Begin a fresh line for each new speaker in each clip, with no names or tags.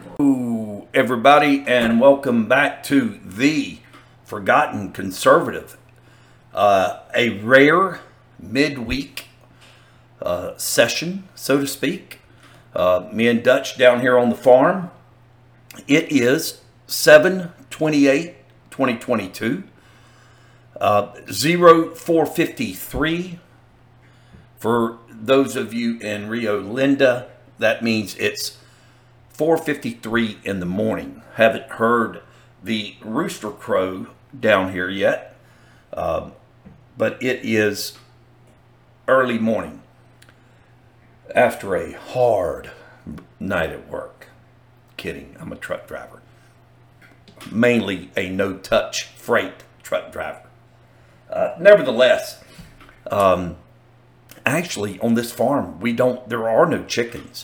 Hello, everybody, and welcome back to The Forgotten Conservative. A rare midweek session, so to speak. Me and Dutch down here on the farm. It is 7/28/2022, 0453. For those of you in Rio Linda, that means it's 4:53 in the morning. Haven't heard the rooster crow down here yet, but it is early morning after a hard night at work. Kidding, I'm a truck driver. Mainly a no-touch freight truck driver. Nevertheless, actually on this farm, there are no chickens.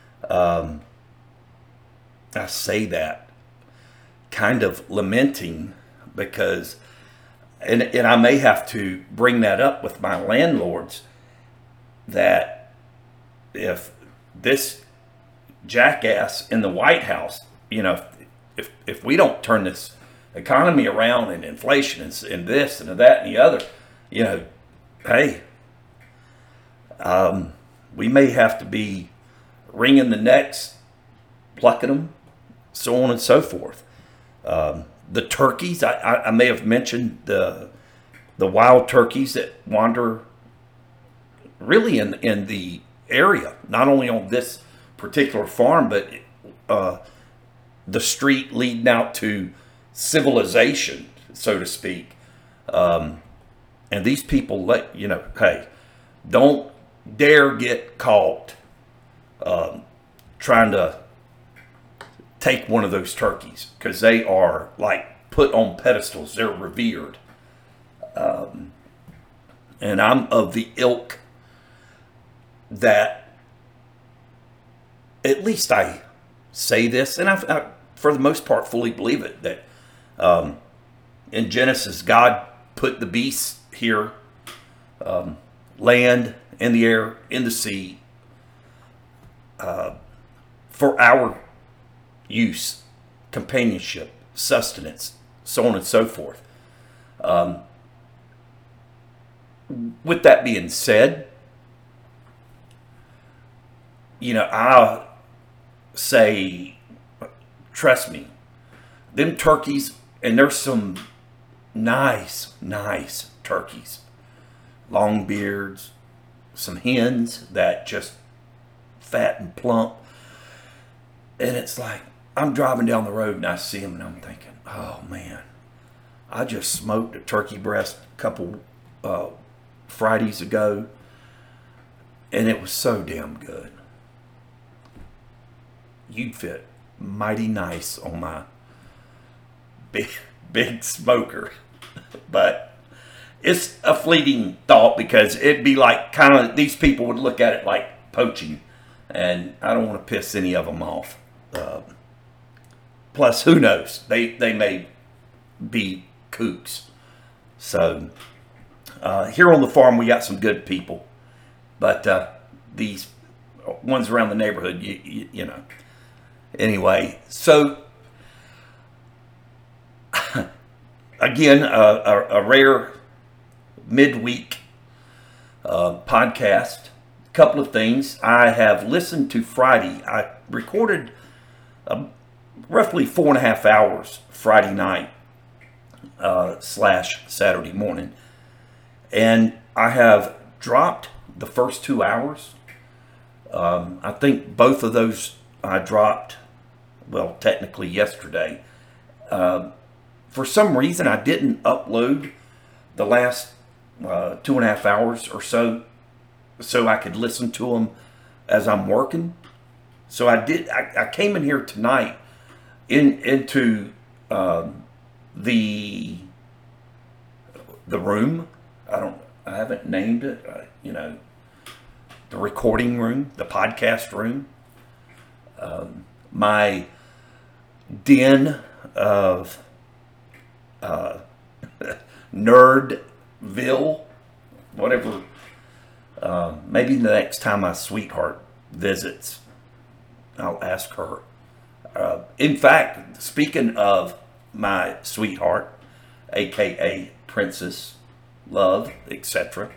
I say that kind of lamenting because, and I may have to bring that up with my landlords, that if this jackass in the White House, if we don't turn this economy around and inflation and this and that and the other, hey, we may have to be wringing the necks, plucking them, so on and so forth. The turkeys, I may have mentioned the wild turkeys that wander really in the area, not only on this particular farm, but the street leading out to civilization, so to speak. And these people hey, don't dare get caught trying to take one of those turkeys, because they are like put on pedestals. They're revered. And I'm of the ilk that, at least I say this, and I for the most part fully believe it, that in Genesis, God put the beasts here, land, in the air, in the sea, for our use, companionship, sustenance, so on and so forth. With that being said, I say, trust me, them turkeys, and there's some nice turkeys, long beards, some hens that just fat and plump. And it's like, I'm driving down the road and I see them and I'm thinking, oh man, I just smoked a turkey breast a couple Fridays ago, and it was so damn good. You'd fit mighty nice on my big smoker. But it's a fleeting thought, because it'd be like, kind of, these people would look at it like poaching, and I don't want to piss any of them off. Plus, who knows? They may be kooks. So here on the farm, we got some good people, but these ones around the neighborhood, you know. Anyway, so again, a rare midweek podcast. A couple of things. I have listened to Friday. I recorded roughly 4.5 hours Friday night / Saturday morning, and I have dropped the first 2 hours. I think both of those I dropped, well, technically yesterday. For some reason, I didn't upload the last 2.5 hours or so I could listen to them as I'm working. So I did. I came in here tonight into the room. I haven't named it. The recording room, the podcast room, my den of Nerdville, whatever. Maybe the next time my sweetheart visits, I'll ask her In fact, speaking of my sweetheart, aka Princess Love, etc.,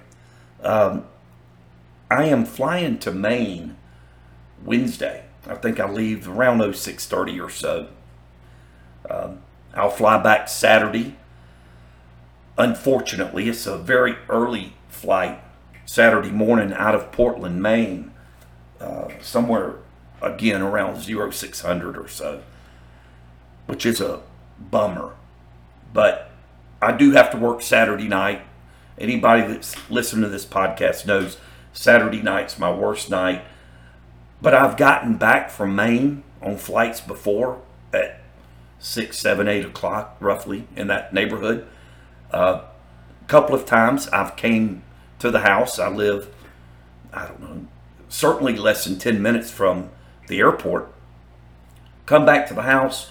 I am flying to Maine Wednesday. I think I leave around 6:30 or so. I'll fly back Saturday. Unfortunately, it's a very early flight Saturday morning out of Portland, Maine, somewhere again around 0600 or so, which is a bummer. But I do have to work Saturday night. Anybody that's listening to this podcast knows Saturday night's my worst night. But I've gotten back from Maine on flights before at 6, 7, 8 o'clock, roughly, in that neighborhood. A couple of times I've came to the house. I live, I don't know, certainly less than 10 minutes from the airport. Come back to the house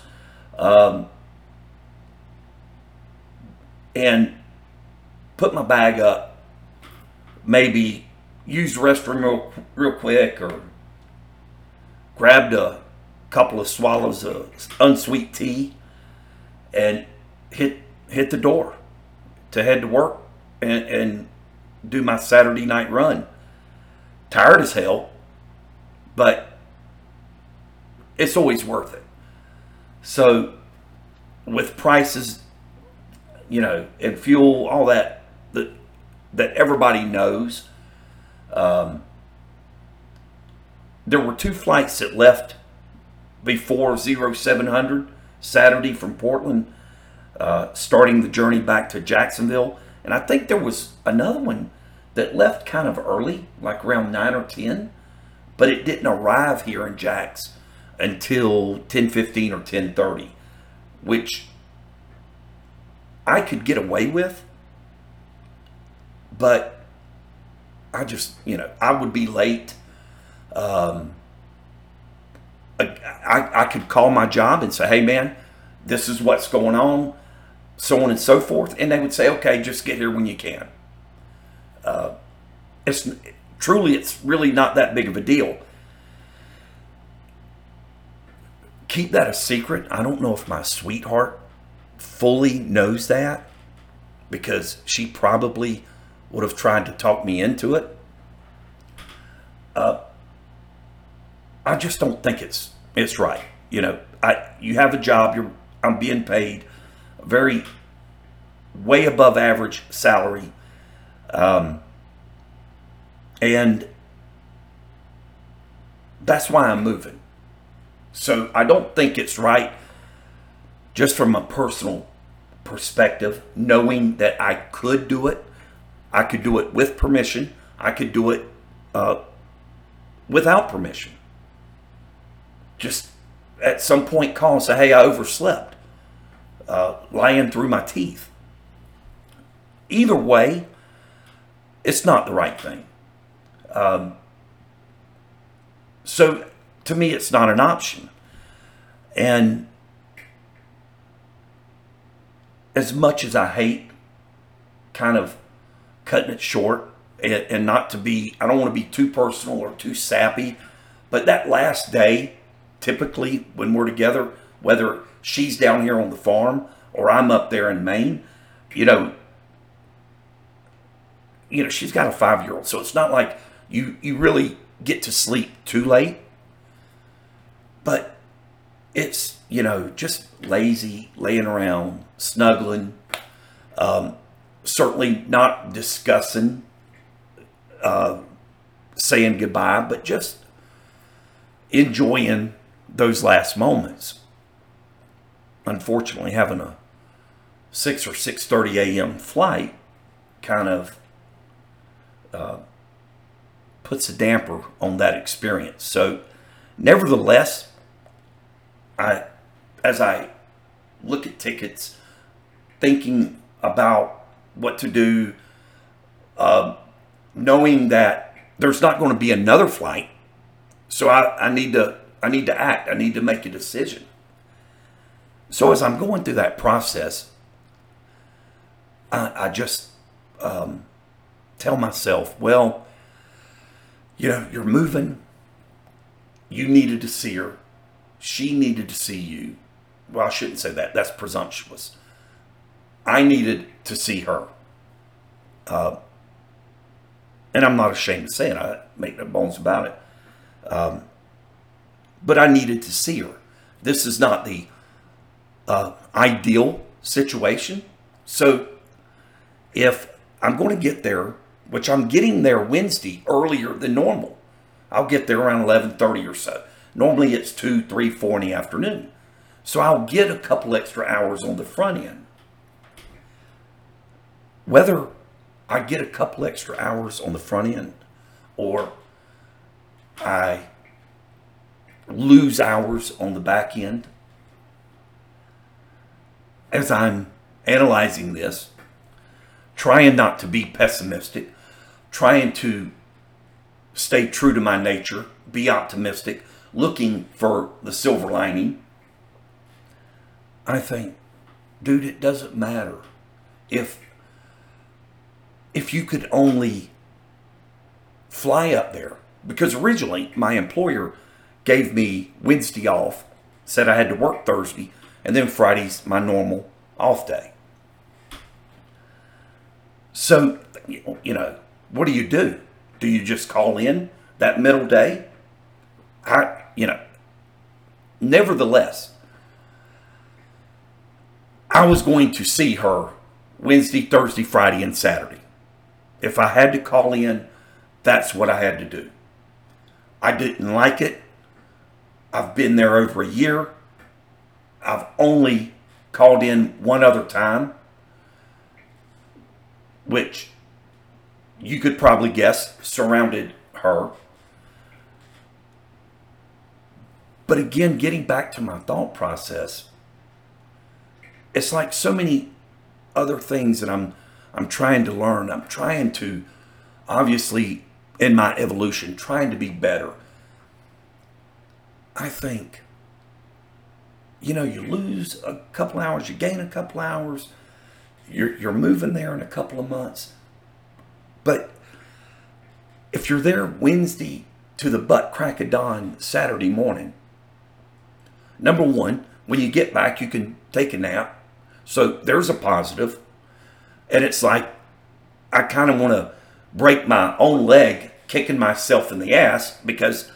and put my bag up, maybe use the restroom real quick, or grabbed a couple of swallows of unsweet tea and hit the door to head to work and do my Saturday night run. Tired as hell, but it's always worth it. So with prices, and fuel, all that everybody knows, there were 2 flights that left before 0700 Saturday from Portland, starting the journey back to Jacksonville. And I think there was another one that left kind of early, like around 9 or 10, but it didn't arrive here in Jax until 10:15 or 10:30, which I could get away with, but I just, I would be late. I could call my job and say, hey man, this is what's going on, so on and so forth. And they would say, okay, just get here when you can. It's really not that big of a deal. Keep that a secret. I don't know if my sweetheart fully knows that, because she probably would have tried to talk me into it. I just don't think it's right. You have a job. I'm being paid a very way above average salary, and that's why I'm moving. So I don't think it's right, just from a personal perspective, knowing that I could do it. I could do it with permission. I could do it without permission. Just at some point call and say, hey, I overslept, lying through my teeth. Either way, it's not the right thing. So to me, it's not an option. And as much as I hate kind of cutting it short, and not to be, I don't want to be too personal or too sappy, but that last day, typically when we're together, whether she's down here on the farm or I'm up there in Maine, she's got a 5-year-old, so it's not like you really get to sleep too late. But it's, just lazy, laying around, snuggling, certainly not discussing, saying goodbye, but just enjoying those last moments. Unfortunately, having a 6 or 6:30 a.m. flight kind of puts a damper on that experience. So nevertheless, as I look at tickets, thinking about what to do, knowing that there's not going to be another flight, so I need to act. I need to make a decision. So as I'm going through that process, I just tell myself, well, you're moving. You needed to see her. she needed to see you. Well, I shouldn't say that. That's presumptuous. I needed to see her. And I'm not ashamed to say it. I make no bones about it. But I needed to see her. This is not the ideal situation. So if I'm going to get there, which I'm getting there Wednesday earlier than normal, I'll get there around 11:30 or so. Normally it's 2, 3, 4 in the afternoon. So I'll get a couple extra hours on the front end. Whether I get a couple extra hours on the front end or I lose hours on the back end, as I'm analyzing this, trying not to be pessimistic, trying to stay true to my nature, be optimistic, looking for the silver lining, I think, dude, it doesn't matter if you could only fly up there. Because originally my employer gave me Wednesday off, said I had to work Thursday, and then Friday's my normal off day. So, you know, what do? Do you just call in that middle day? Nevertheless, I was going to see her Wednesday, Thursday, Friday, and Saturday. If I had to call in, that's what I had to do. I didn't like it. I've been there over a year. I've only called in one other time, which you could probably guess surrounded her. But again, getting back to my thought process, it's like so many other things that I'm trying to learn. I'm trying to, obviously, in my evolution, trying to be better. I think, you lose a couple hours, you gain a couple hours, you're moving there in a couple of months. But if you're there Wednesday to the butt crack of dawn Saturday morning, number one, when you get back, you can take a nap. So there's a positive. And it's like, I kind of want to break my own leg kicking myself in the ass because,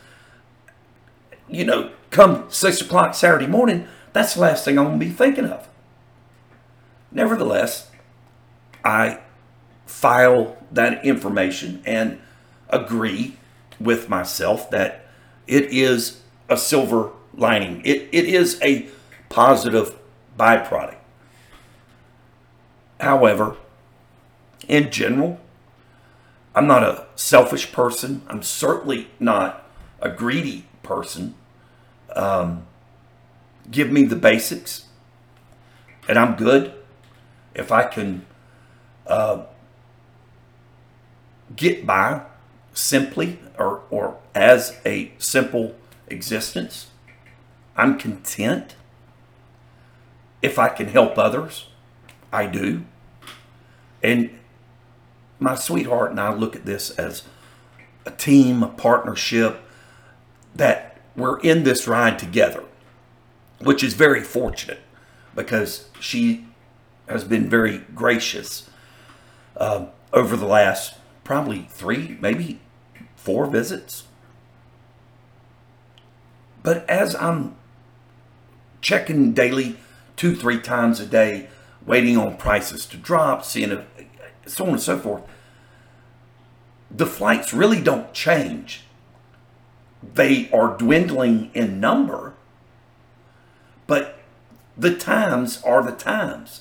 come 6 o'clock Saturday morning, that's the last thing I'm going to be thinking of. Nevertheless, I file that information and agree with myself that it is a silver lining. It is a positive byproduct. However, in general, I'm not a selfish person. I'm certainly not a greedy person. Give me the basics and I'm good. If I can get by simply or as a simple existence, I'm content. If I can help others, I do. And my sweetheart and I look at this as a team, a partnership, that we're in this ride together, which is very fortunate because she has been very gracious over the last probably 3, maybe 4 visits. But as I'm checking daily 2, 3 times a day, waiting on prices to drop, seeing if, so on and so forth, the flights really don't change. They are dwindling in number, but the times are the times.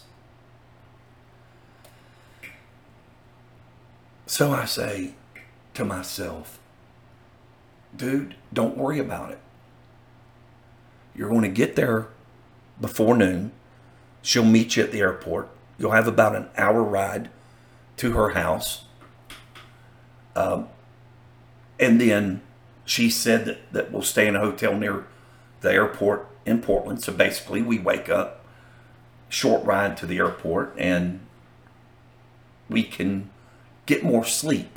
So I say to myself, dude, don't worry about it. You're going to get there before noon. She'll meet you at the airport. You'll have about an hour ride to her house. And then she said that we'll stay in a hotel near the airport in Portland. So basically we wake up, short ride to the airport, and we can get more sleep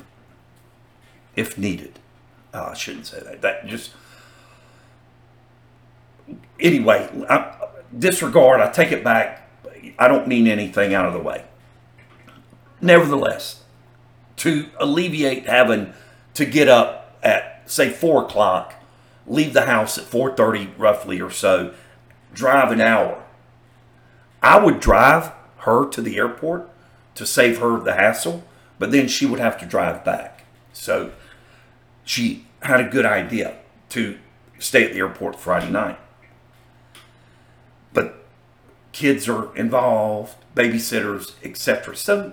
if needed. I shouldn't say that. That just Anyway, disregard, I take it back. I don't mean anything out of the way. Nevertheless, to alleviate having to get up at, say, 4 o'clock, leave the house at 4:30 roughly or so, drive an hour. I would drive her to the airport to save her the hassle, but then she would have to drive back. So she had a good idea to stay at the airport Friday night. But kids are involved, babysitters, etc. So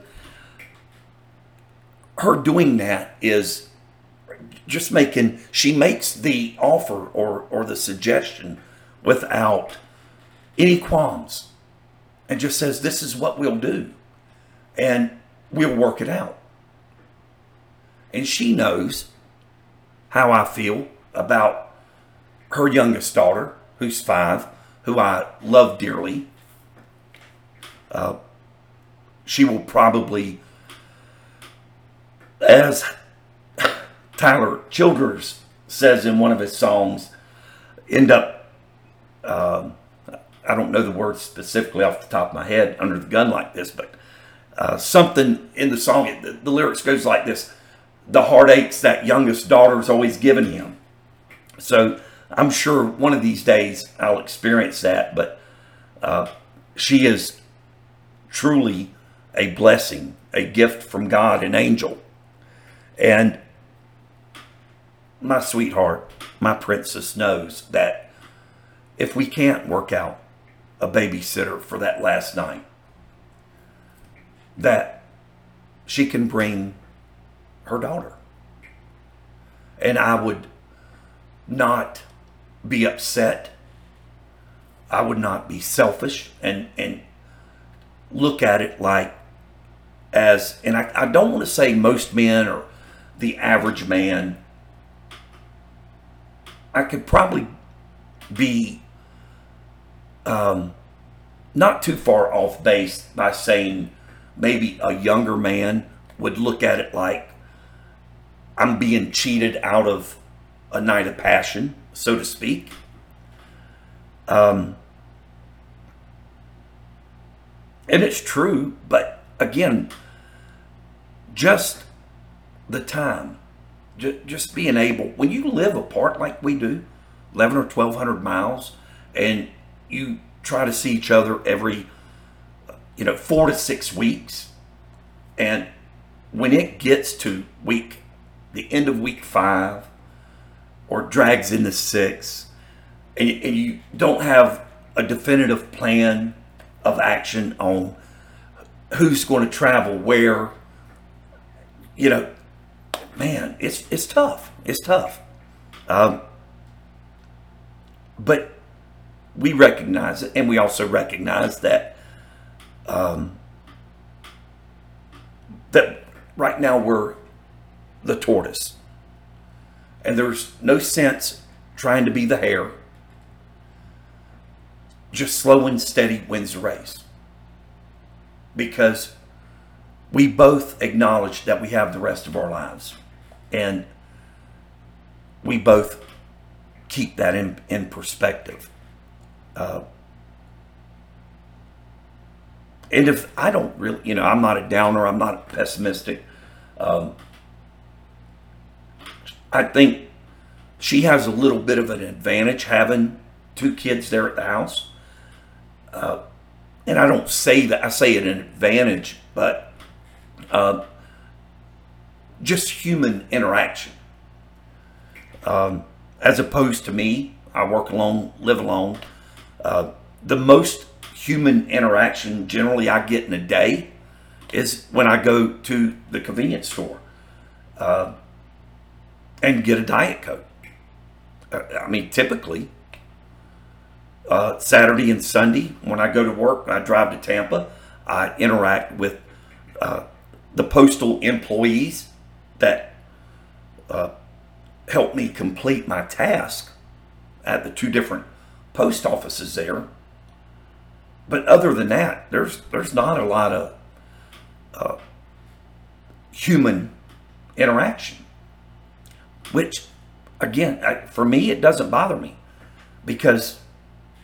her doing that is just she makes the offer or the suggestion without any qualms and just says, this is what we'll do and we'll work it out. And she knows how I feel about her youngest daughter, who's 5, who I love dearly. She will probably, as Tyler Childers says in one of his songs, end up, I don't know the words specifically off the top of my head, under the gun like this, but something in the song, the lyrics goes like this: the heartaches that youngest daughter's always given him. So I'm sure one of these days I'll experience that, but she is truly a blessing, a gift from God, an angel. And my sweetheart, my princess, knows that if we can't work out a babysitter for that last night, that she can bring her daughter. And I would not be upset. I would not be selfish and look at it like as, and I don't want to say most men or the average man. I could probably be not too far off base by saying maybe a younger man would look at it like I'm being cheated out of a night of passion, so to speak. And it's true, but again, just the time, just being able, when you live apart like we do, 11 or 1,200 miles, and you try to see each other every, 4 to 6 weeks, and when it gets to the end of week 5, or drags into 6, and you don't have a definitive plan of action on who's going to travel where, man, it's tough. It's tough. But we recognize it, and we also recognize that that right now we're the tortoise, and there's no sense trying to be the hare. Just slow and steady wins the race, because we both acknowledge that we have the rest of our lives, and we both keep that in perspective. And if I don't really, I'm not a downer, I'm not pessimistic. I think she has a little bit of an advantage having 2 kids there at the house. And I don't say that, I say it an advantage, but just human interaction. As opposed to me, I work alone, live alone. The most human interaction generally I get in a day is when I go to the convenience store and get a Diet Coke. I mean, typically, Saturday and Sunday, when I go to work, I drive to Tampa, I interact with the postal employees that help me complete my task at the 2 different post offices there. But other than that, there's not a lot of human interaction, which, again, for me, it doesn't bother me, because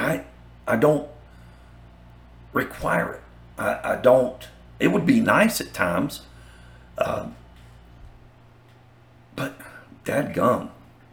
I don't require it. I don't. It would be nice at times, but dadgum.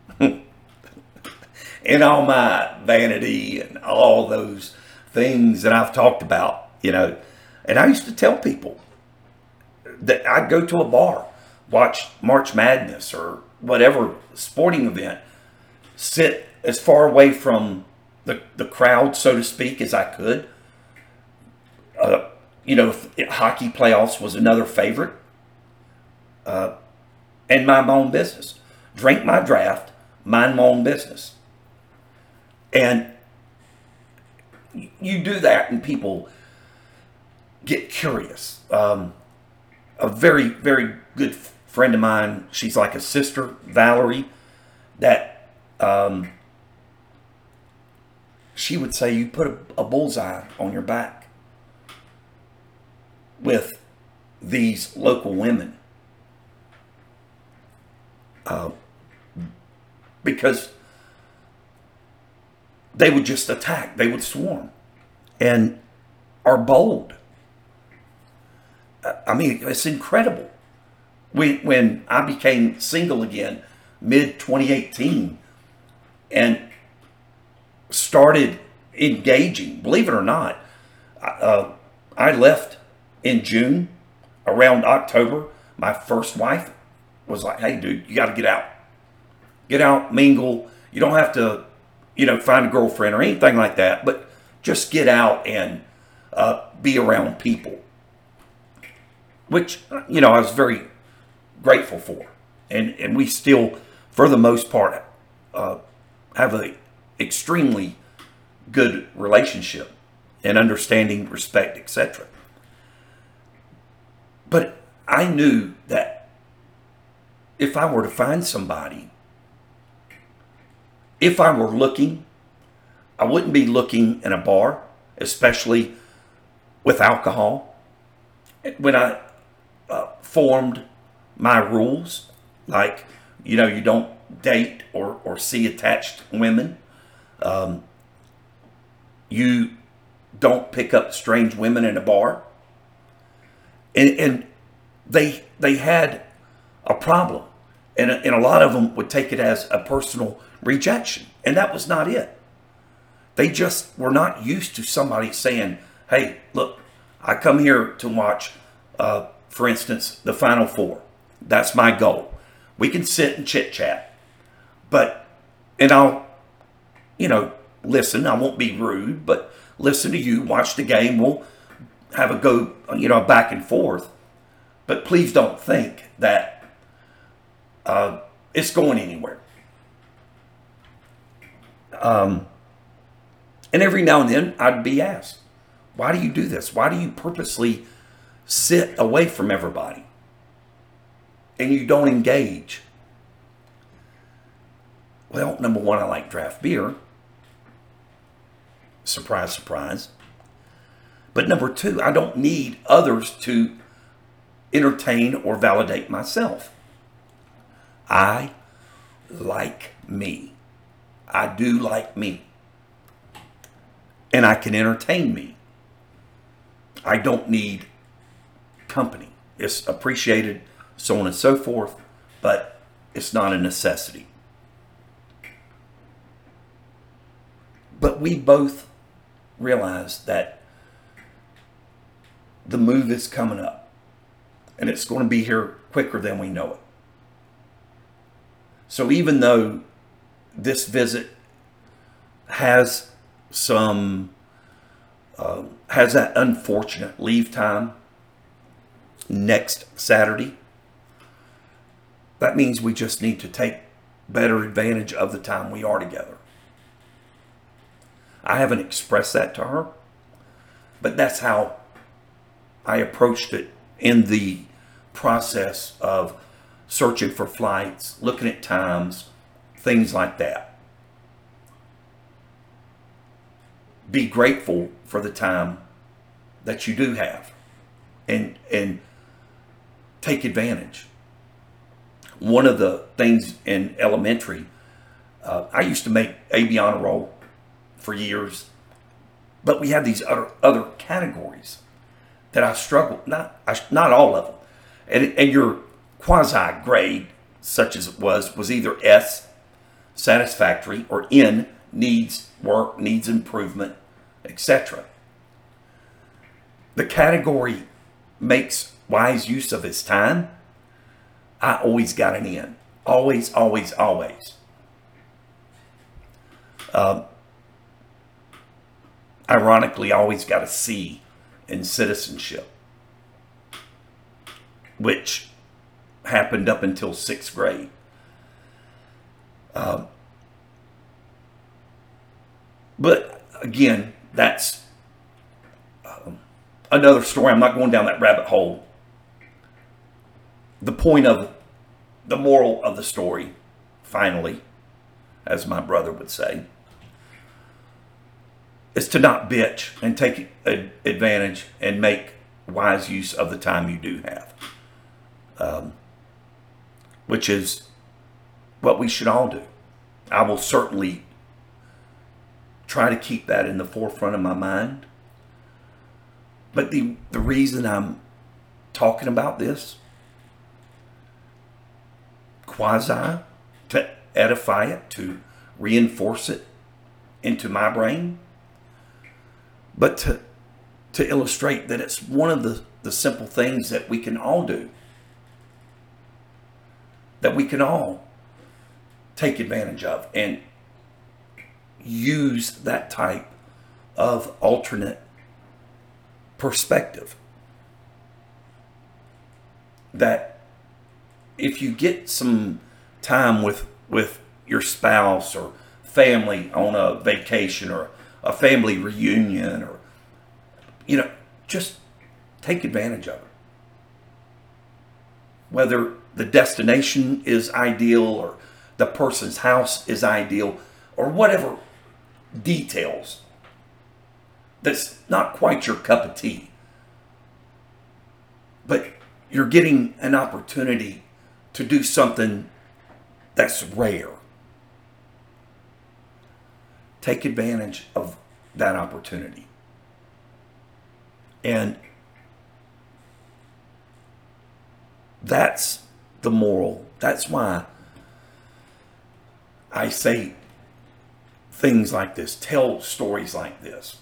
In all my vanity and all those things that I've talked about, and I used to tell people that I'd go to a bar, watch March Madness or whatever sporting event, sit as far away from the crowd, so to speak, as I could. If hockey playoffs was another favorite, and mind my own business. Drink my draft, mind my own business. And you do that and people get curious. A very, very good friend of mine, she's like a sister, Valerie, that she would say, you put a bullseye on your back with these local women. Because they would just attack. They would swarm and are bold. I mean, it's incredible. When I became single again, mid-2018, and started engaging, believe it or not, I left in June. Around October, my first wife was like, hey, dude, you got to get out. Get out, mingle. You don't have to, find a girlfriend or anything like that, but just get out and be around people. Which, I was very grateful for. And we still, for the most part, have an extremely good relationship and understanding, respect, etc. But I knew that if I were to find somebody, if I were looking, I wouldn't be looking in a bar, especially with alcohol. When I formed my rules, like, you don't date or see attached women. You don't pick up strange women in a bar. And they had a problem. And a lot of them would take it as a personal rejection. And that was not it. They just were not used to somebody saying, hey, look, I come here to watch, for instance, the Final Four. That's my goal. We can sit and chit chat. And I'll, listen. I won't be rude, but listen to you, watch the game. We'll have a go, back and forth. But please don't think that it's going anywhere. And every now and then I'd be asked, why do you do this? Why do you purposely sit away from everybody and you don't engage? Well, number one, I like draft beer. Surprise, surprise. But number two, I don't need others to entertain or validate myself. I like me. I do like me. And I can entertain me. I don't need company. It's appreciated, so on and so forth, but it's not a necessity. But we both realize that the move is coming up. And it's going to be here quicker than we know it. So even though this visit has has that unfortunate leave time next Saturday, that means we just need to take better advantage of the time we are together. I haven't expressed that to her, but that's how I approached it in the process of searching for flights, looking at times, things like that. Be grateful for the time that you do have and take advantage. One of the things in elementary, I used to make AB honor roll for years, But we have these other categories that I struggle, not all of them. And your quasi grade, such as it was either S, satisfactory, or N, needs work, needs improvement, etc. The category makes wise use of his time. I always got an N. Always, always, always. Ironically, I always got a C in citizenship, which happened up until 6th grade. But again, that's another story. I'm not going down that rabbit hole. The point of the moral of the story, finally, as my brother would say, is to not bitch and take advantage and make wise use of the time you do have, which is what we should all do. I will certainly try to keep that in the forefront of my mind. But the reason I'm talking about this, quasi, to edify it, to reinforce it into my brain, but to illustrate that it's one of the simple things that we can all do, that we can all take advantage of and use that type of alternate perspective. That if you get some time with your spouse or family on a vacation or a family reunion, or just take advantage of it. Whether the destination is ideal or the person's house is ideal or whatever details that's not quite your cup of tea, but you're getting an opportunity to do something that's rare. Take advantage of that opportunity. And that's the moral. That's why I say things like this, tell stories like this.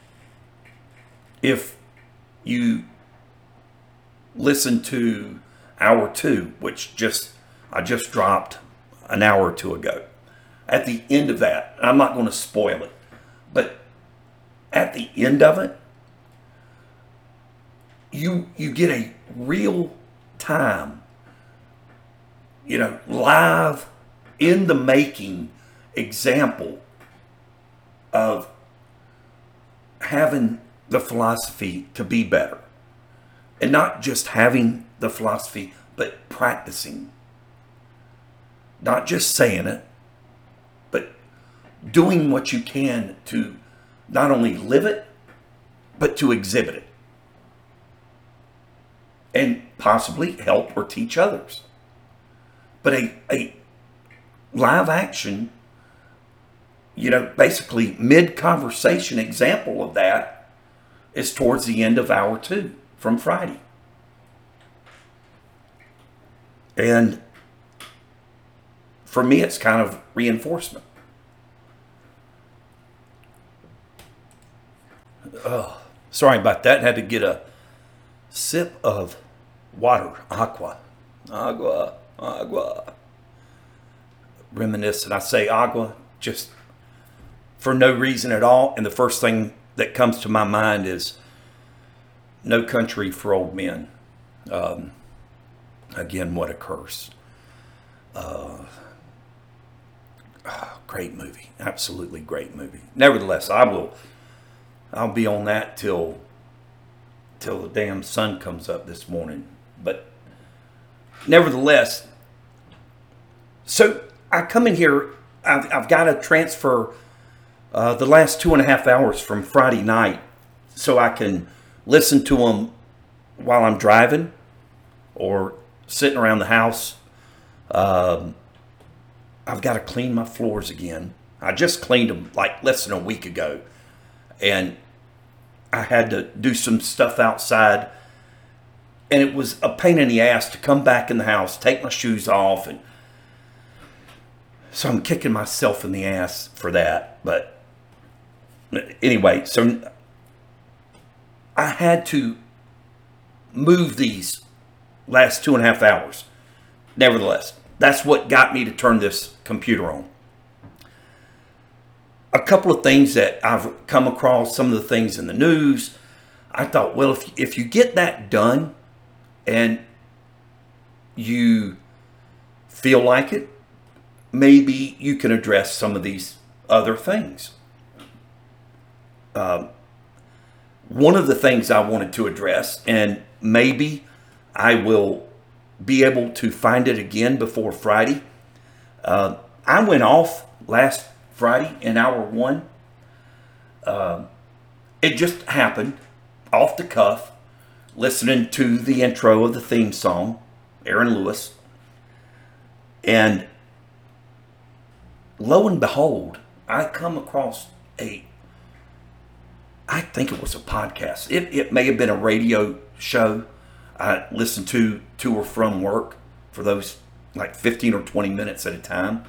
If you listen to hour 2, which I just dropped an hour or 2 ago, at the end of that, I'm not going to spoil it, but at the end of it, you get a real time, live, in the making example of having the philosophy to be better. And not just having the philosophy, but practicing. Not just saying it, but doing what you can to not only live it, but to exhibit it. And possibly help or teach others. But a live action, basically mid-conversation example of that is towards the end of hour 2 from Friday. And for me, it's kind of reinforcement. Oh, sorry about that. Had to get a sip of water. Agua. Reminiscent. I say agua just for no reason at all. And the first thing that comes to my mind is No Country for Old Men. Again, what a curse. Great movie. Absolutely great movie. Nevertheless, I'll be on that till the damn sun comes up this morning. But nevertheless, so I come in here, I've got to transfer the last 2.5 hours from Friday night so I can listen to them while I'm driving or sitting around the house. I've got to clean my floors again. I just cleaned them like less than a week ago. And I had to do some stuff outside, and it was a pain in the ass to come back in the house, take my shoes off, and so I'm kicking myself in the ass for that. But anyway, so I had to move these last 2.5 hours. Nevertheless, that's what got me to turn this computer on. A couple of things that I've come across, some of the things in the news, I thought, well, if you get that done and you feel like it, maybe you can address some of these other things. One of the things I wanted to address, and maybe I will be able to find it again before Friday. I went off last Friday in hour 1. It just happened off the cuff, listening to the intro of the theme song, Aaron Lewis. And lo and behold, I come across I think it was a podcast. It may have been a radio show I listened to or from work for those like 15 or 20 minutes at a time.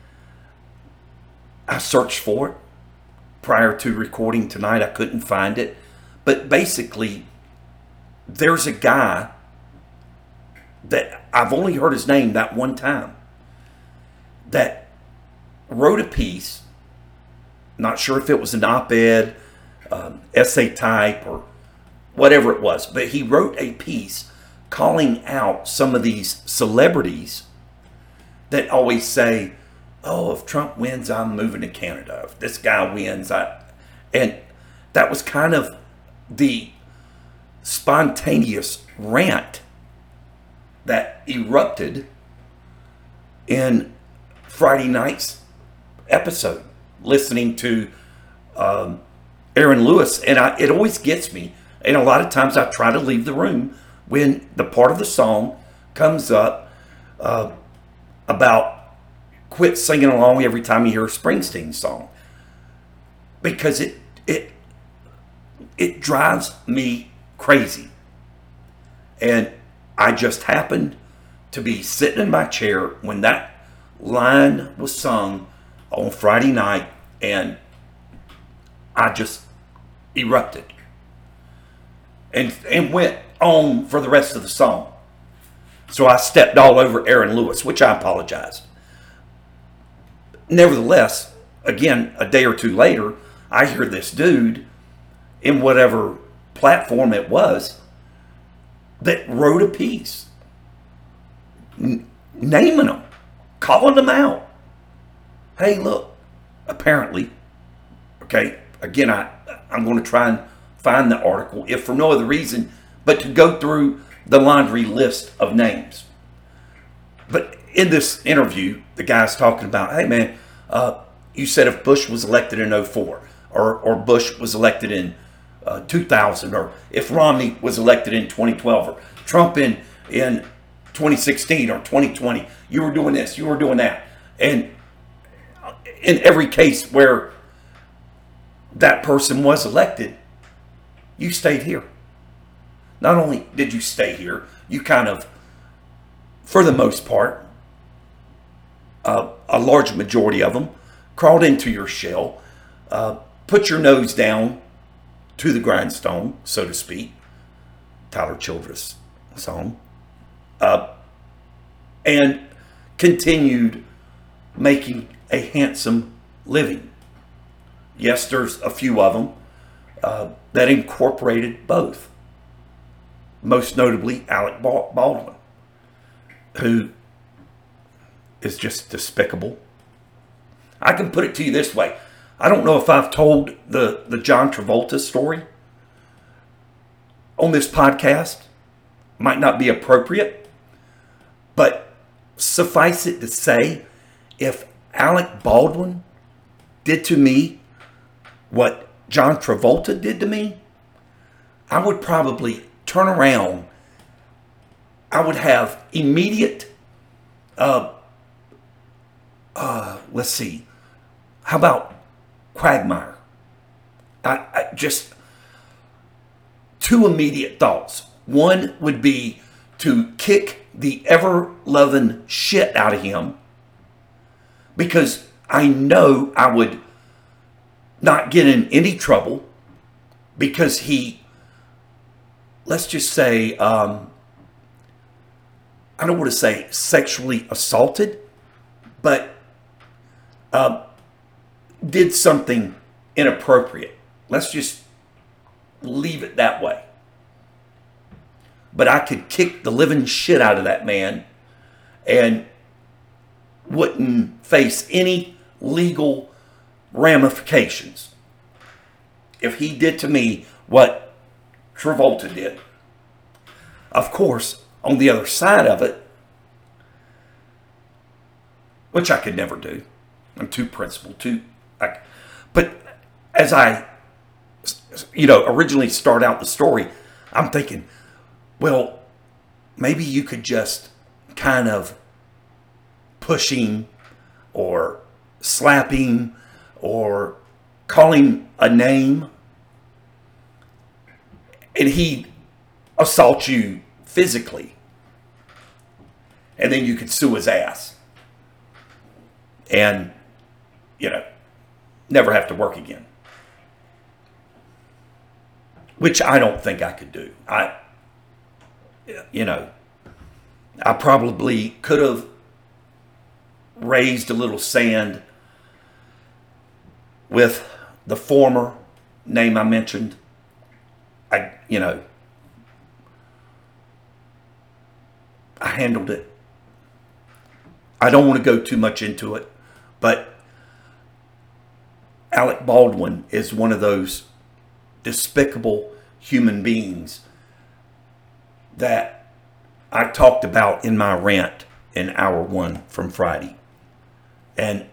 I searched for it prior to recording tonight. I couldn't find it. But basically, there's a guy that I've only heard his name that one time that wrote a piece. Not sure if it was an op-ed, essay type, or whatever it was. But he wrote a piece calling out some of these celebrities that always say, oh, if Trump wins, I'm moving to Canada. If this guy wins, and that was kind of the spontaneous rant that erupted in Friday night's episode, listening to Aaron Lewis. And it always gets me. And a lot of times I try to leave the room when the part of the song comes up about quit singing along every time you hear a Springsteen song, because it drives me crazy. And I just happened to be sitting in my chair when that line was sung on Friday night, and I just erupted and went on for the rest of the song. So I stepped all over Aaron Lewis, which I apologized. Nevertheless, again, a day or two later, I hear this dude in whatever platform it was that wrote a piece naming them, calling them out. Hey, look, apparently, okay, again, I'm going to try and find the article, if for no other reason, but to go through the laundry list of names. But in this interview, the guy's talking about, hey, man, you said if Bush was elected in 2004, or Bush was elected in 2000, or if Romney was elected in 2012, or Trump in 2016 or 2020, you were doing this, you were doing that. And in every case where that person was elected, you stayed here. Not only did you stay here, you kind of, for the most part, a large majority of them, crawled into your shell, put your nose down to the grindstone, so to speak, Tyler Childress song, and continued making a handsome living. Yes, there's a few of them that incorporated both. Most notably, Alec Baldwin, who is just despicable. I can put it to you this way. I don't know if I've told the John Travolta story on this podcast. Might not be appropriate, but suffice it to say, if Alec Baldwin did to me what John Travolta did to me, I would probably turn around. I would have immediate, let's see, how about Quagmire? two immediate thoughts. One would be to kick the ever-loving shit out of him, because I know I would not get in any trouble, because he, let's just say, I don't want to say sexually assaulted, but did something inappropriate. Let's just leave it that way. But I could kick the living shit out of that man and wouldn't face any legal ramifications if he did to me what Travolta did. Of course, on the other side of it, which I could never do, I'm too principled, but as I, originally start out the story, I'm thinking, well, maybe you could just kind of push him or slap him or call him a name, and he assault you physically, and then you could sue his ass and, never have to work again. Which I don't think I could do. I probably could have raised a little sand with the former name I mentioned. I handled it. I don't want to go too much into it, but Alec Baldwin is one of those despicable human beings that I talked about in my rant in hour 1 from Friday. And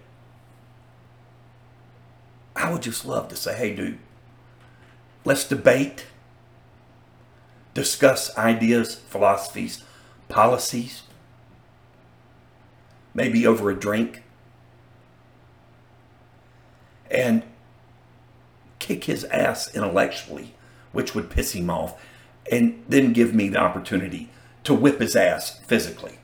I would just love to say, hey, dude, let's debate, discuss ideas, philosophies, policies, maybe over a drink, and kick his ass intellectually, which would piss him off, and then give me the opportunity to whip his ass physically.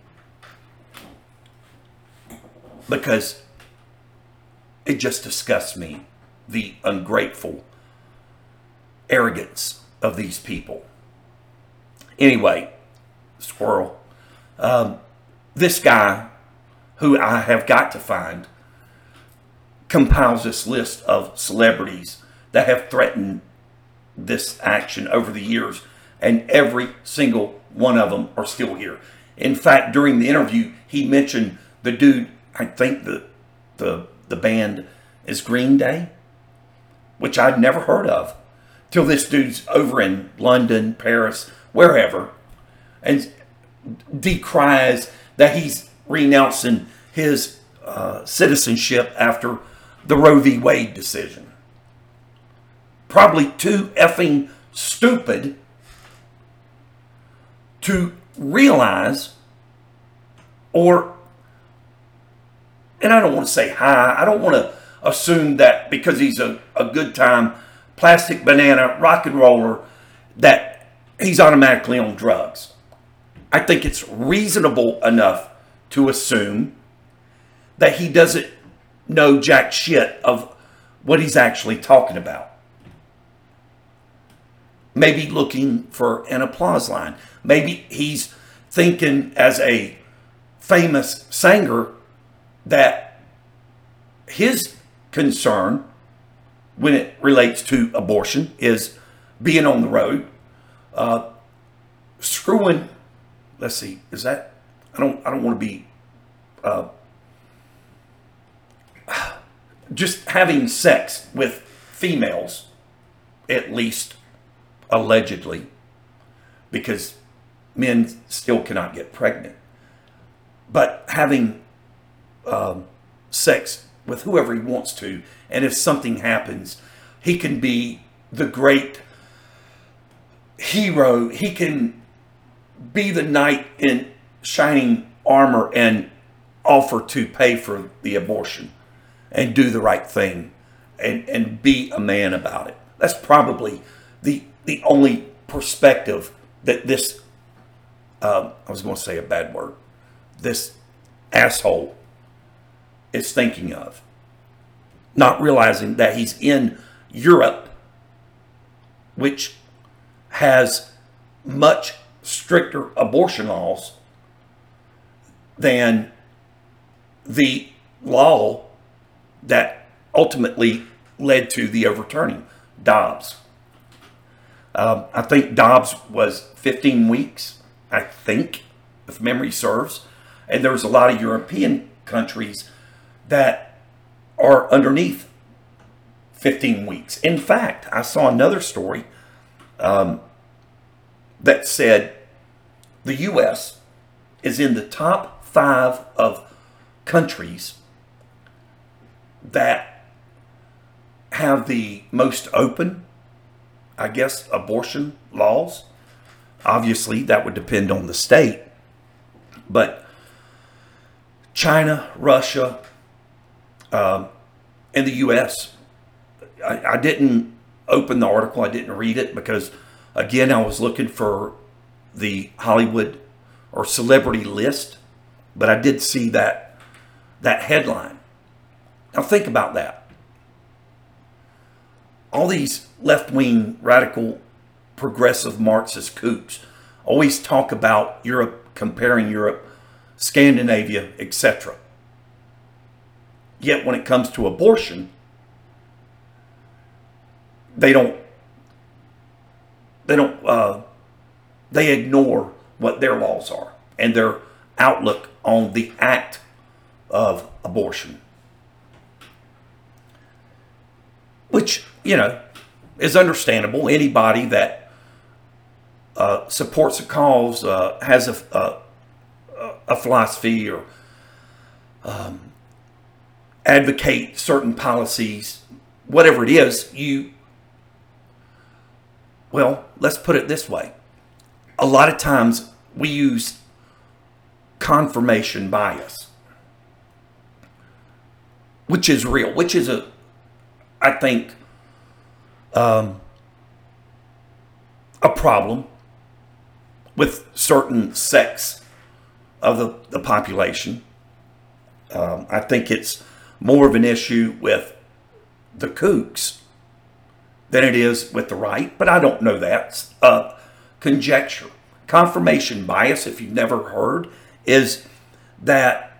Because it just disgusts me, the ungrateful arrogance of these people. Anyway, squirrel. This guy, who I have got to find, compiles this list of celebrities that have threatened this action over the years, and every single one of them are still here. In fact, during the interview, he mentioned the dude, I think the band is Green Day, which I'd never heard of till this dude's over in London, Paris, wherever, and decries that he's renouncing his citizenship after the Roe v. Wade decision. Probably too effing stupid to realize, and I don't want to say high, I don't want to assume that because he's a good time plastic banana rock and roller that he's automatically on drugs. I think it's reasonable enough to assume that he doesn't know jack shit of what he's actually talking about. Maybe looking for an applause line. Maybe he's thinking as a famous singer that his concern when it relates to abortion is being on the road, screwing. Let's see, is that? I don't want to be just having sex with females, at least allegedly, because men still cannot get pregnant. But having sex with whoever he wants to, and if something happens, he can be the great hero. He can be the knight in shining armor and offer to pay for the abortion and do the right thing and be a man about it. That's probably the only perspective that this, I was going to say a bad word, this asshole is thinking of. Not realizing that he's in Europe, which has much stricter abortion laws than the law that ultimately led to the overturning, Dobbs. I think Dobbs was 15 weeks, I think, if memory serves. And there's a lot of European countries that are underneath 15 weeks. In fact, I saw another story that said the U.S. is in the top 5 of countries that have the most open, I guess, abortion laws. Obviously, that would depend on the state. But China, Russia, and the U.S., I didn't open the article. I didn't read it because, again, I was looking for the Hollywood or celebrity list. But I did see that headline. Now think about that. All these left-wing, radical, progressive Marxist kooks always talk about Europe, comparing Europe, Scandinavia, etc. Yet when it comes to abortion, they ignore what their laws are and their outlook on the act of abortion. Which, is understandable. Anybody that supports a cause, has a philosophy, or advocate certain policies, whatever it is, let's put it this way. A lot of times we use confirmation bias, which is real, which is I think, a problem with certain sects of the population. I think it's more of an issue with the kooks than it is with the right, but I don't know that. Conjecture. Confirmation bias, if you've never heard, is that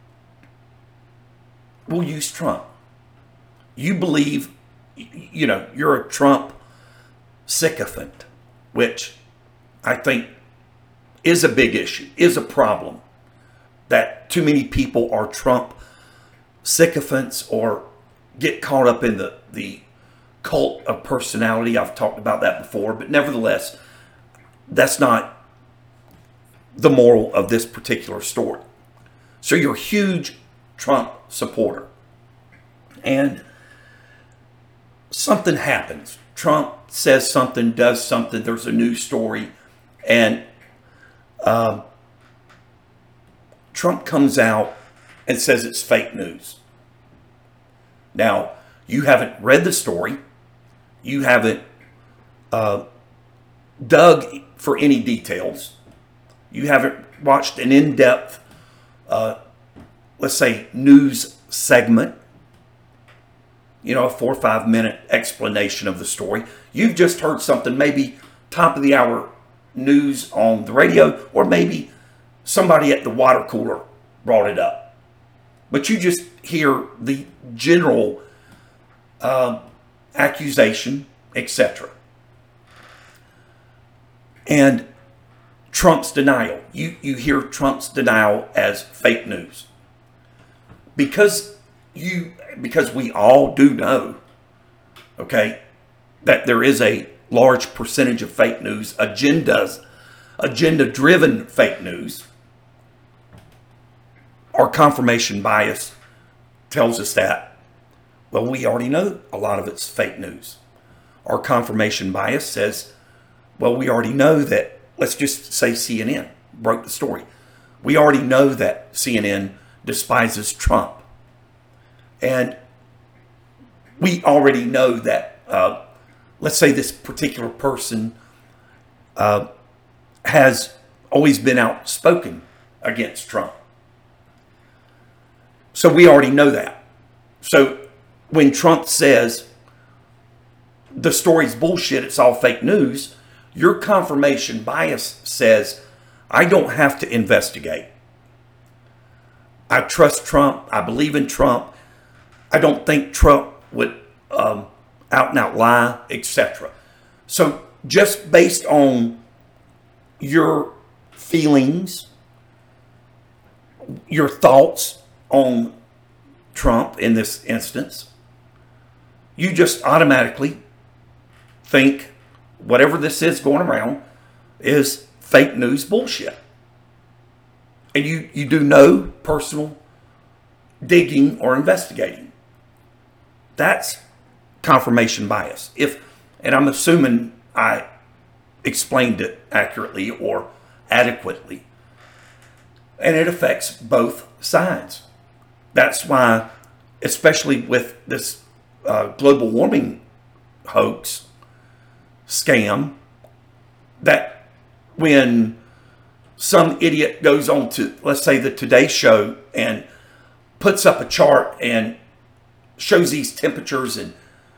we'll use Trump. You believe, you're a Trump sycophant, which I think is a big issue, is a problem, that too many people are Trump sycophants or get caught up in the cult of personality. I've talked about that before, but nevertheless, that's not the moral of this particular story. So you're a huge Trump supporter, and something happens. Trump says something, does something, there's a news story, and Trump comes out and says it's fake news. Now, you haven't read the story. You haven't dug for any details. You haven't watched an in-depth, let's say, news segment, a 4 or 5 minute explanation of the story. You've just heard something, maybe top of the hour news on the radio, or maybe somebody at the water cooler brought it up. But you just hear the general accusation, etc. And Trump's denial. You hear Trump's denial as fake news. Because we all do know, okay, that there is a large percentage of fake news, agenda-driven fake news. Our confirmation bias tells us that, well, we already know a lot of it's fake news. Our confirmation bias says, well, we already know that, let's just say CNN broke the story. We already know that CNN despises Trump. And we already know that, let's say this particular person has always been outspoken against Trump. So we already know that. So when Trump says the story's bullshit, it's all fake news, your confirmation bias says, I don't have to investigate. I trust Trump. I believe in Trump. I don't think Trump would out and out lie, etc. So just based on your feelings, your thoughts on Trump in this instance, you just automatically think whatever this is going around is fake news bullshit. And you do no personal digging or investigating. That's confirmation bias. And I'm assuming I explained it accurately or adequately. And it affects both sides. That's why, especially with this global warming hoax, scam, that when some idiot goes on to, let's say, the Today Show and puts up a chart and shows these temperatures and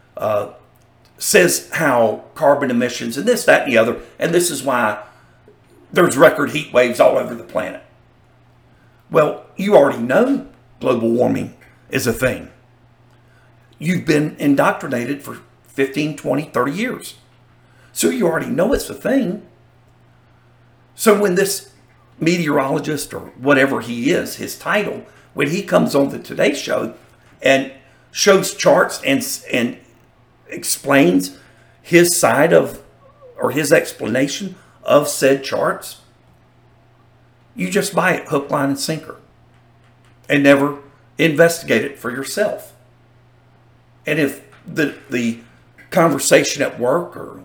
says how carbon emissions and this, that, and the other, and this is why there's record heat waves all over the planet. Well, you already know global warming is a thing. You've been indoctrinated for 15, 20, 30 years. So you already know it's a thing. So when this meteorologist or whatever he is, his title, when he comes on the Today Show and shows charts and explains his side of, or his explanation of said charts, you just buy it hook, line, and sinker and never investigate it for yourself. And if the conversation at work or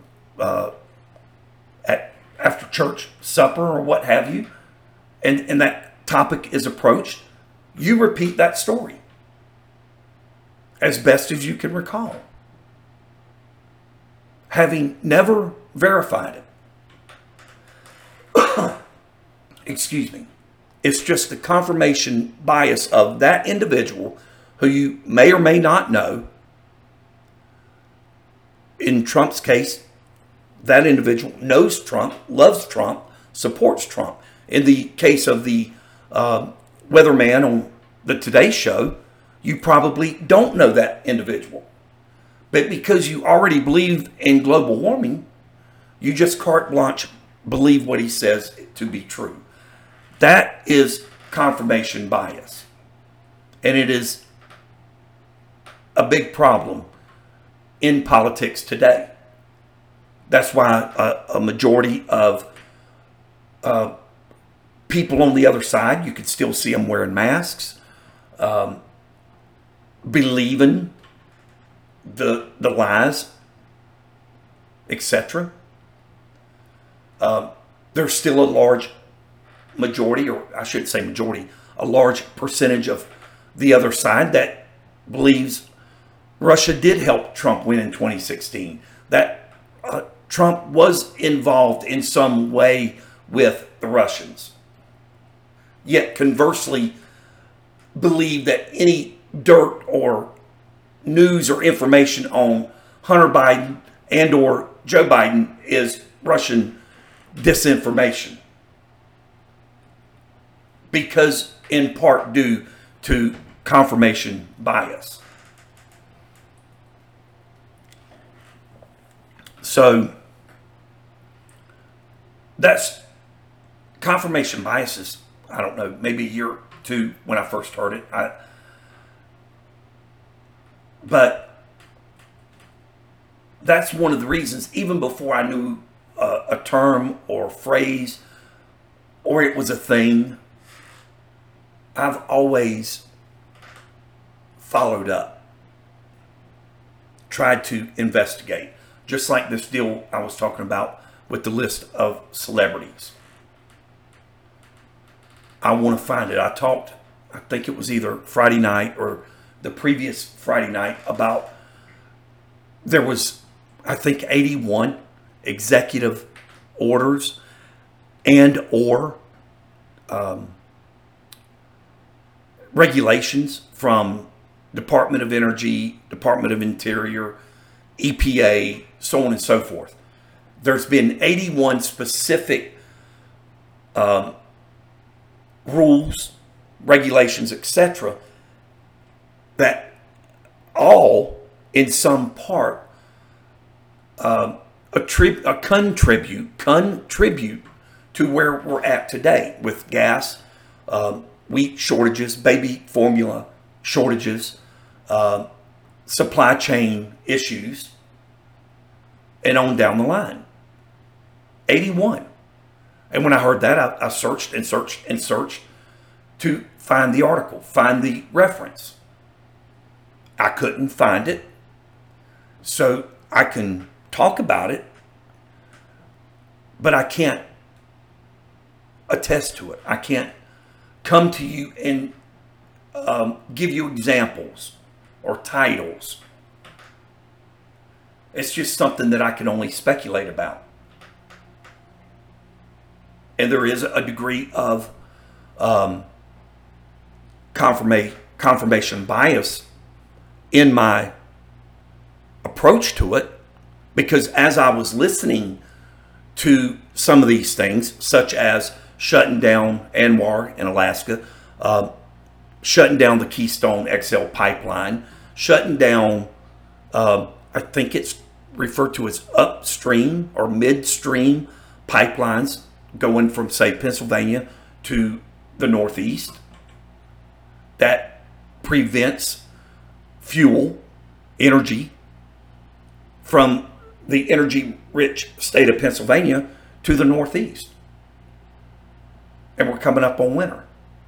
after church supper or what have you, and that topic is approached, you repeat that story as best as you can recall, having never verified it. Excuse me. It's just the confirmation bias of that individual who you may or may not know. In Trump's case, that individual knows Trump, loves Trump, supports Trump. In the case of the weatherman on the Today Show, you probably don't know that individual. But because you already believe in global warming, you just carte blanche believe what he says to be true. That is confirmation bias. And it is a big problem in politics today. That's why a majority of people on the other side, you could still see them wearing masks, believing the lies, etc. There's still a large majority, or I should say majority, a large percentage of the other side that believes Russia did help Trump win in 2016. That Trump was involved in some way with the Russians. Yet conversely, believe that any dirt or news or information on Hunter Biden and or Joe Biden is Russian disinformation. Because in part due to confirmation bias. So that's confirmation biases. I don't know, maybe a year or two when I first heard it. But that's one of the reasons, even before I knew a term or phrase or it was a thing, I've always followed up, tried to investigate. Just like this deal I was talking about with the list of celebrities. I want to find it. I talked, I think it was either Friday night or the previous Friday night, about there was, I think, 81 executive orders and or regulations from Department of Energy, Department of Interior, EPA, so on and so forth. There's been 81 specific rules, regulations, etc., that all, in some part, contribute to where we're at today with gas, wheat shortages, baby formula shortages, supply chain issues, and on down the line. 81. And when I heard that, I searched and searched and searched to find the article, find the reference. I couldn't find it. So I can talk about it, but I can't attest to it. I can't come to you and give you examples or titles. It's just something that I can only speculate about. And there is a degree of confirmation bias in my approach to it, because as I was listening to some of these things, such as shutting down ANWR in Alaska, shutting down the Keystone XL pipeline, shutting down, I think it's referred to as upstream or midstream pipelines going from, say, Pennsylvania to the Northeast, that prevents fuel, energy, from the energy-rich state of Pennsylvania to the Northeast. And we're coming up on winter.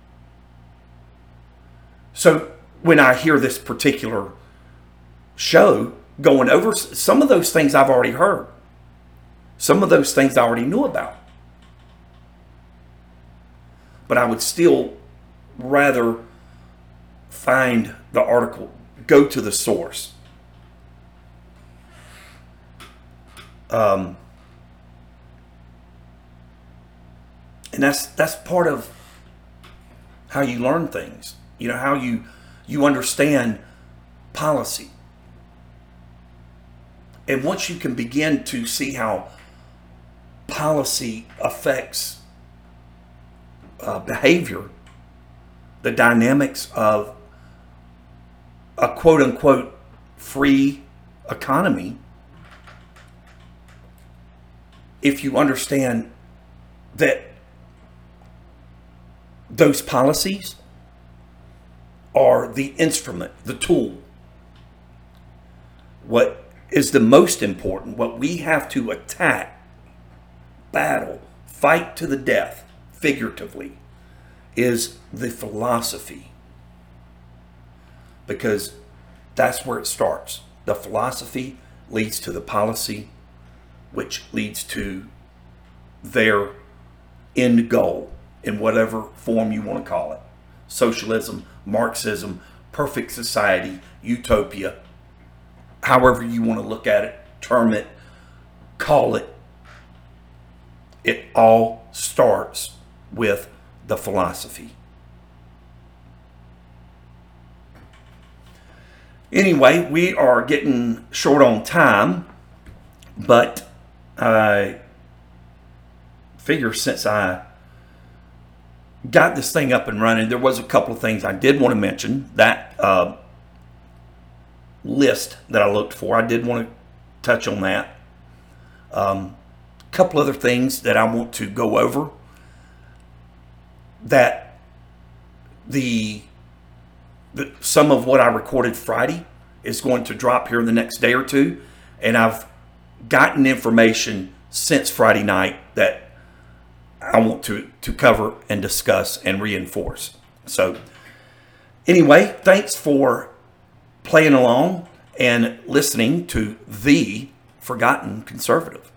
So when I hear this particular show going over some of those things, I've already heard. Some of those things I already knew about. But I would still rather find the article, go to the source. And that's part of how you learn things. You know, how you understand policy. And once you can begin to see how policy affects behavior, the dynamics of a quote-unquote free economy, if you understand that those policies are the instrument, the tool, what is the most important, what we have to attack, battle, fight to the death, figuratively, is the philosophy. Because that's where it starts. The philosophy leads to the policy, which leads to their end goal in whatever form you want to call it. Socialism, Marxism, perfect society, utopia, however you want to look at it, term it, call it. It all starts with the philosophy. Anyway, we are getting short on time, but I figure since I got this thing up and running, there was a couple of things I did want to mention. That list that I looked for, I did want to touch on that. A couple other things that I want to go over. That some of what I recorded Friday is going to drop here in the next day or two, and I've gotten information since Friday night that I want to cover and discuss and reinforce. So anyway, thanks for playing along and listening to The Forgotten Conservative.